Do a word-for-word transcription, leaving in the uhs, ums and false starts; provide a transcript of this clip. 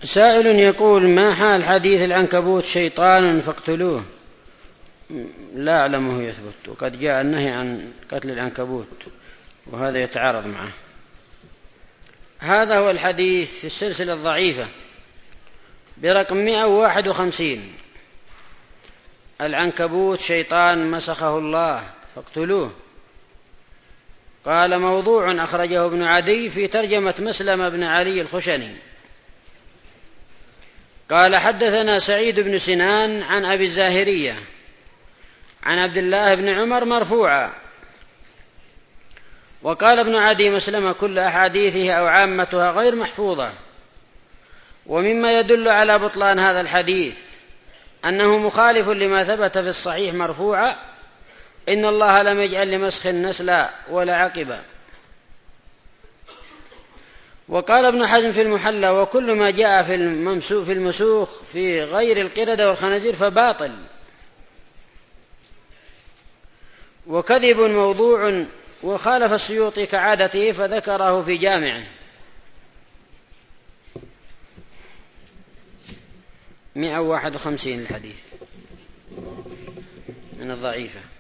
سائل يقول: ما حال حديث العنكبوت شيطان فاقتلوه؟ لا أعلمه يثبت، وقد جاء النهي عن قتل العنكبوت وهذا يتعارض معه. هذا هو الحديث في السلسلة الضعيفة برقم مئة وواحد وخمسين: العنكبوت شيطان مسخه الله فاقتلوه. قال: موضوع أخرجه ابن عدي في ترجمة مسلم بن علي الخشني. قال: حدثنا سعيد بن سنان عن أبي الزاهرية عن عبد الله بن عمر مرفوعا. وقال ابن عدي: مسلم كل أحاديثه أو عامتها غير محفوظة. ومما يدل على بطلان هذا الحديث أنه مخالف لما ثبت في الصحيح مرفوعا: إن الله لم يجعل لمسخ النسل ولا عقبا. وقال ابن حزم في المحلى: وكل ما جاء في المسوخ في غير القردة والخنازير فباطل. وكذب موضوع. وخالف السيوطي كعادته فذكره في جامعه. مئة وواحد وخمسين الحديث من الضعيفة.